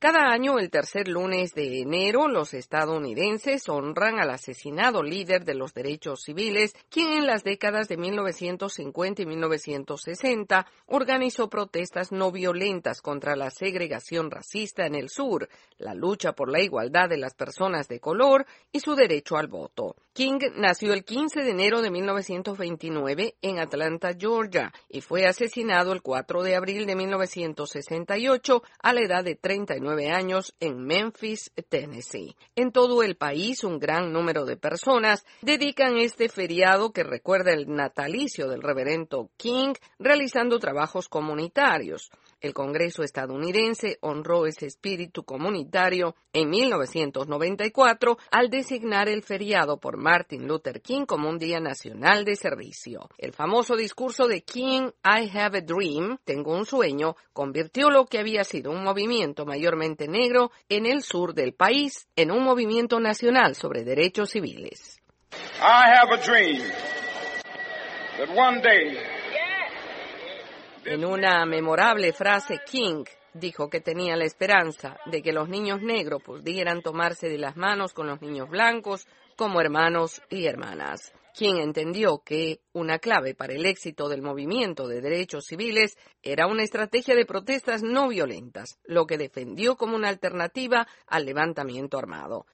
Cada año, el tercer lunes de enero, los estadounidenses honran al asesinado líder de los derechos civiles, quien en las décadas de 1950 y 1960 organizó protestas no violentas contra la segregación racista en el sur, la lucha por la igualdad de las personas de color y su derecho al voto. King nació el 15 de enero de 1929 en Atlanta, Georgia, y fue asesinado el 4 de abril de 1968 a la edad de 39 años en Memphis, Tennessee. En todo el país, un gran número de personas dedican este feriado que recuerda el natalicio del reverendo King, realizando trabajos comunitarios. El Congreso estadounidense honró ese espíritu comunitario en 1994 al designar el feriado por Martin Luther King como un día nacional de servicio. El famoso discurso de King, I have a dream, tengo un sueño, convirtió lo que había sido un movimiento mayormente negro en el sur del país en un movimiento nacional sobre derechos civiles. I have a dream that one day. En una memorable frase, King dijo que tenía la esperanza de que los niños negros pudieran tomarse de las manos con los niños blancos como hermanos y hermanas. King entendió que una clave para el éxito del movimiento de derechos civiles era una estrategia de protestas no violentas, lo que defendió como una alternativa al levantamiento armado.